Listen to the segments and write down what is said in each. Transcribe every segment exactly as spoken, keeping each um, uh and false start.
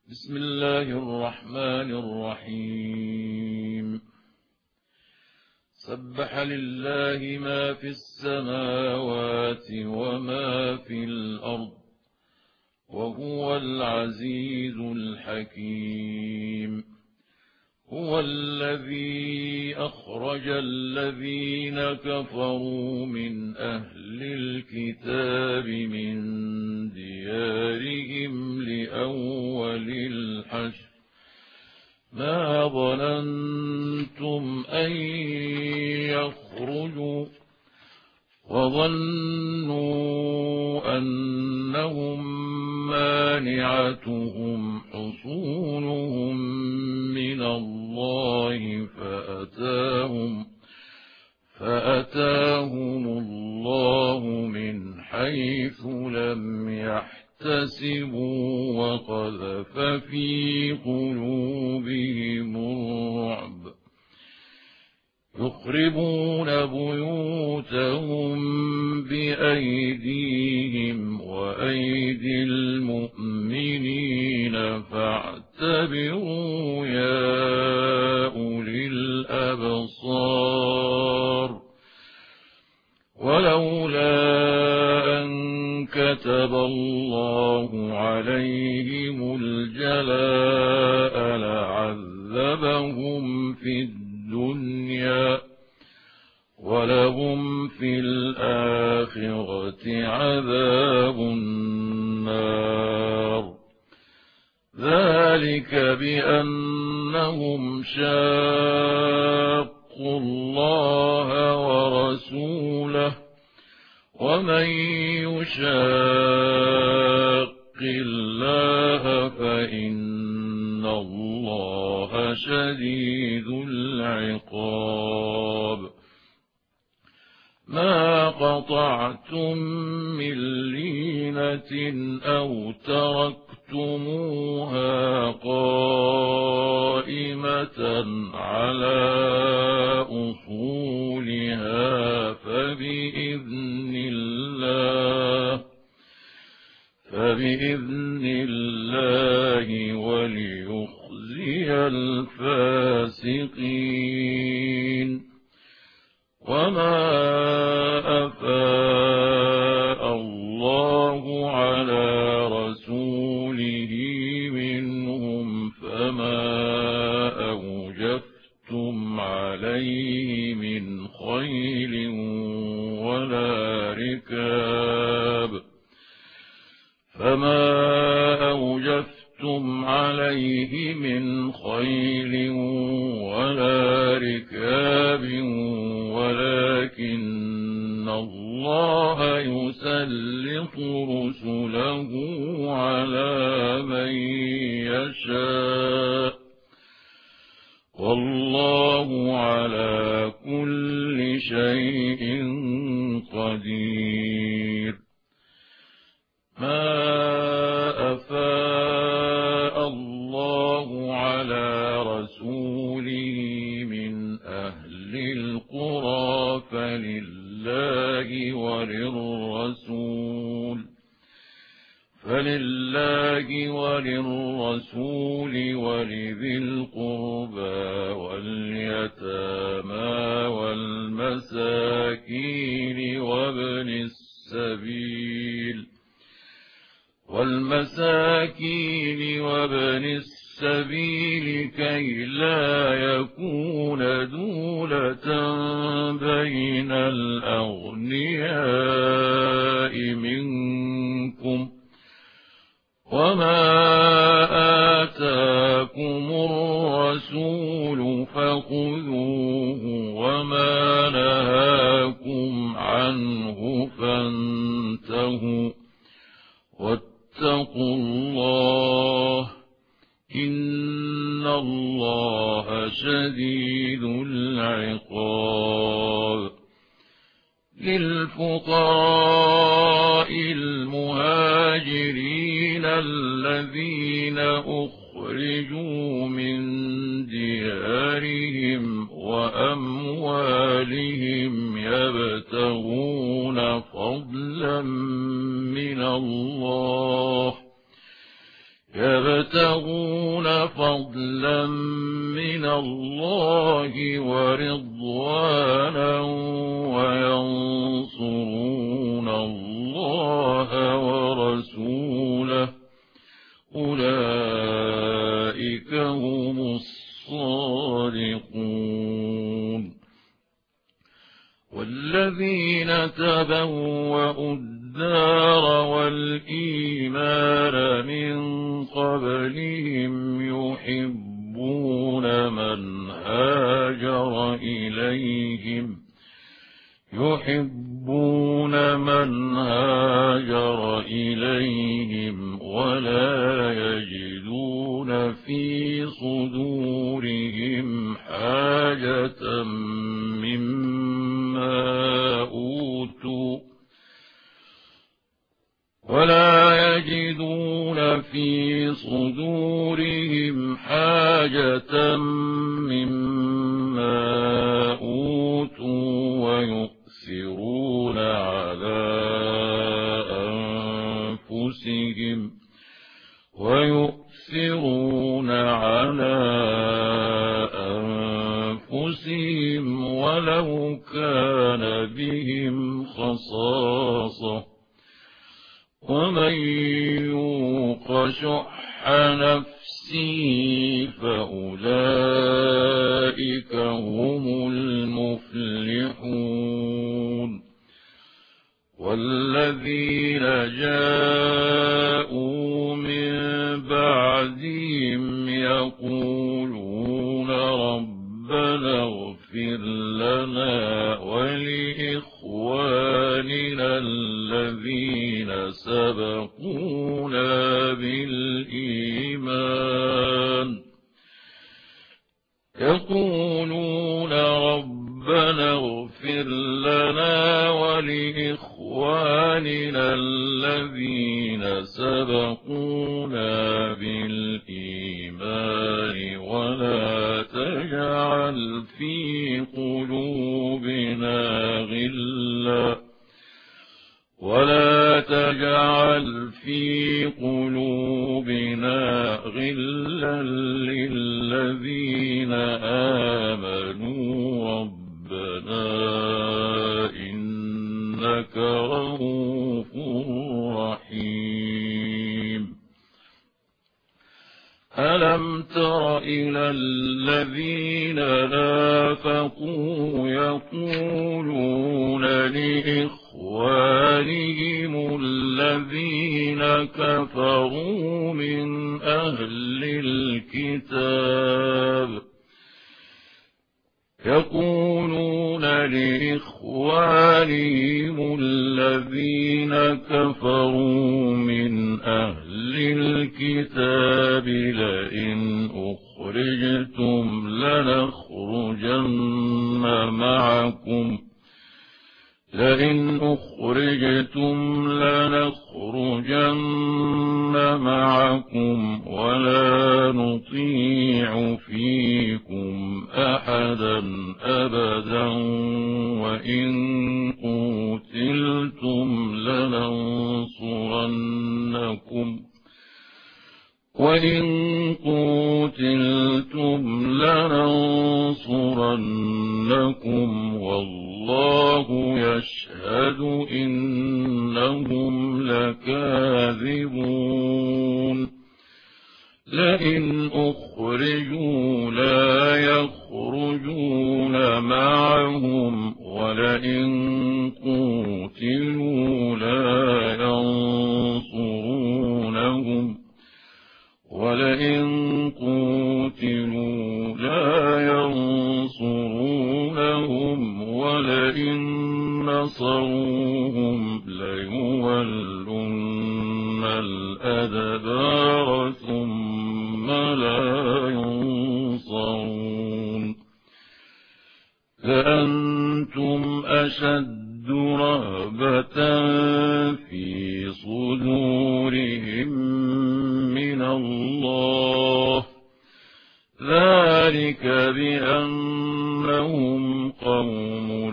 بسم الله الرحمن الرحيم. سبح لله ما في السماوات وما في الأرض وهو العزيز الحكيم. هو الذي أخرج الذين كفروا من أهل الكتاب من ديارهم لأول الحشر ما ظننتم أن يخرجوا وظنوا أنهم مانعتهم حصونهم من الله فأتاهم فأتاهم الله من حيث لم يحتسبوا وقذف في قلوبهم الرعب يخربون بيوتهم بأيديهم وأيدي المؤمنين فاعتبروا يا أولي الأبصار. ولولا أن كتب الله عليهم الجلاء لعذبهم في الدنيا ولهم في الآخرة عذاب النار. ذلك بأنهم شاقوا الله ورسوله ومن يشاق الله فإن الله شديد العقاب. ما قطعتم من لينة أو تركتموها قائمة على أصولها فبإذن الله فبإذن الله وليخزي الفاسقين. وما أفاء الله على رسوله منهم فما أوجفتم عليه من خيل ولا ركاب فما أوجفتم عليه من خيل ولا ركاب ولكن الله يسلط رسله على من يشاء والله على كل شيء قدير. ما أفاء الله على رسوله من أهل القرى فلله وللرسول فلله وللرسول ولذي القربى واليتامى والمساكين وابن السبيل والمساكين وابن السبيل كي لا يكون دولة بين الأغنياء منكم. وما آتاكم الرسول فخذوه وما نهاكم عنه فانتهوا واتقوا الله إن الله شديد العقاب. للفقراء المهاجرين الذين أخرجوا من ديارهم وأموالهم يبتغون فضلا من الله يبتغون فضلا من الله ورضوانا وينصرون الله ورسوله أولئك هم الصادقون. والذين تبوأوا الدار والإيمان من قبلهم يحبون من هاجر إليهم يحبون من هاجر إليهم ولا يجدون في صدورهم حاجة مما أوتوا ولا يجدون في صدورهم حاجة مما أوتوا ويؤثرون على أنفسهم ويؤثرون على أنفسهم ولو كان بهم خصاصة ومن يوق شح نفسه فأولئك هم المفلحون. والذين جاءوا من بعدهم يقولون ربنا اغفر لنا ولإخواننا الذين سبقونا بالإيمان يقولون ربنا اغفر لنا ولإخواننا الذين سبقونا بالإيمان ولا تجعل في قلوبنا غلا ولا تجعل في قلوبنا غلا للذين آمنوا ربنا إنك رؤوف رحيم. ألم تر إلى الذين نافقوا يقولون لإخوانهم الذين كفروا من أهل الكتاب يقولون لإخوانهم الذين كفروا من أهل الكتاب لئن أخرجتم لنخرجن معكم لئن أخرجتم لنخرجن معكم ولا نطيع فيكم أحدا أبدا وإن قتلتم لننصرنكم وإن قتلتم لننصرنكم والله يشهد إنهم لكاذبون. لئن أخرجوا لا يخرجون معهم ولئن قتلوا لا ينصرونهم ولئن قتلوا لا ينصرونهم ولئن نصروهم ليولن الأدبار ثم لا ينصرون. لأنتم أشد رهبة في صدورهم من الله ذلك بأنهم قوم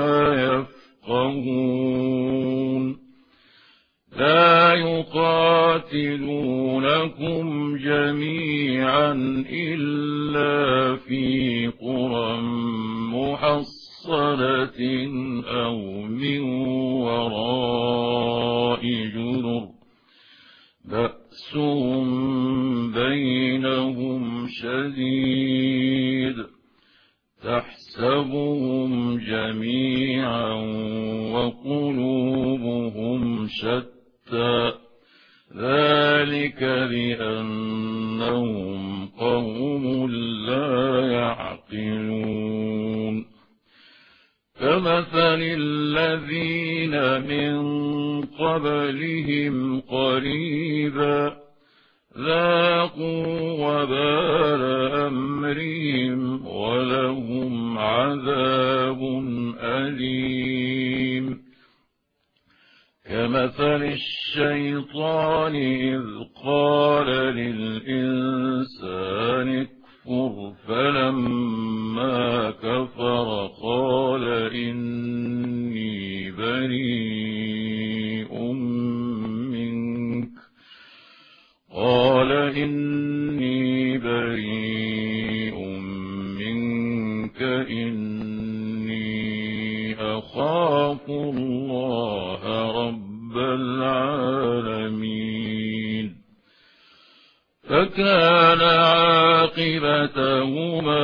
لا يفقهون. لا يقال يقاتلونكم جميعا إلا في قرى محصنة أو من وراء جدر بأسهم بينهم شديد تحسبهم جميعا وقلوبهم شتى ذلك بأنهم قوم لا يعقلون كمثل الذين من قبلهم قريبا ذاقوا وبال أمرهم ولهم عذاب أليم كمثل الشيطان إذ قال للإنسان اكفر فلما كفر قال إني بريء منك قال إني بريء منك إني أخاف الله رب العالمين فكان عاقبتهما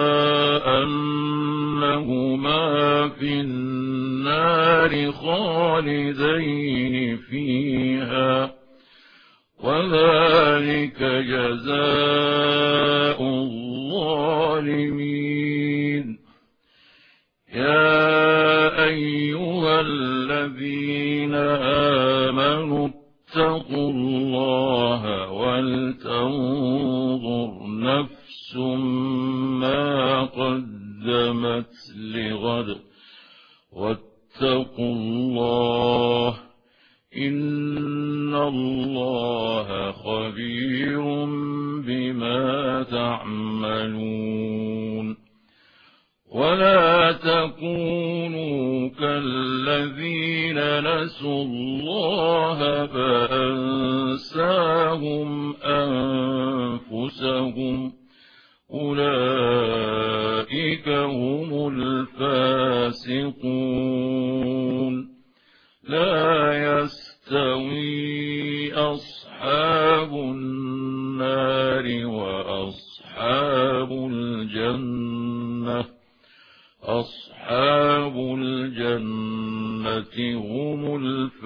أنهما في النار خالدين فيها وذلك جزاء الظالمين يا أيها الذين آمنوا اتقوا الله ولتنظر نفس ما قدمت لغد واتقوا الله إن الله خبير بما تعملون ولا تكونوا كالذين نسوا الله فأنساهم أنفسهم أولئك هم الفاسقون لا يستوي أصحاب النار وأصحاب الجنة أصحاب الجنة هم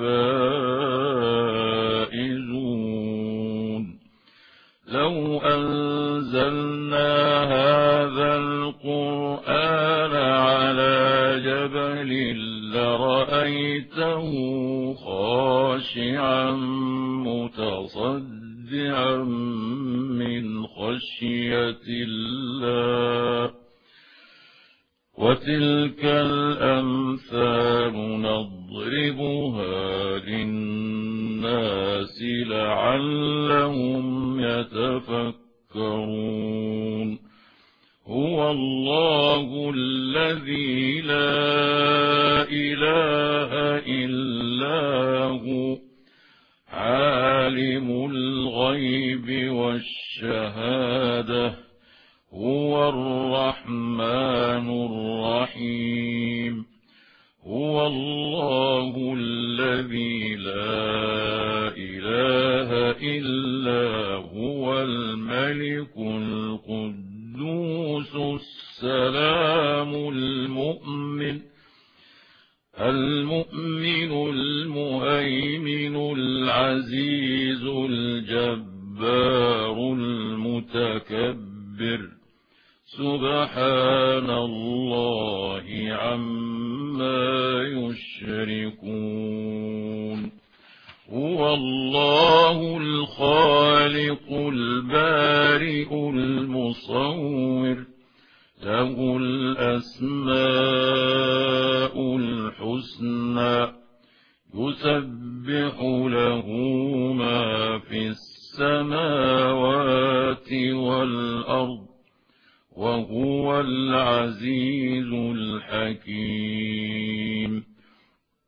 الفائزون لو أنزلنا هذا القرآن على جبل لرأيته خاشعا متصدعا من خشية الله وتلك الأمثال نضربها للناس لعلهم يتفكرون هو الله الذي لا إله إلا هو عالم الغيب والشهادة هو الرحمن الرحيم هو الله الذي لا إله إلا هو الملك القدوس السلام المؤمن المؤمن المهيمن العزيز الجبار المتكبر سبحان الله عما يشركون هو الله الخالق البارئ المصور له الأسماء الحسنى يسبح له ما في السماوات والأرض وهو العزيز الحكيم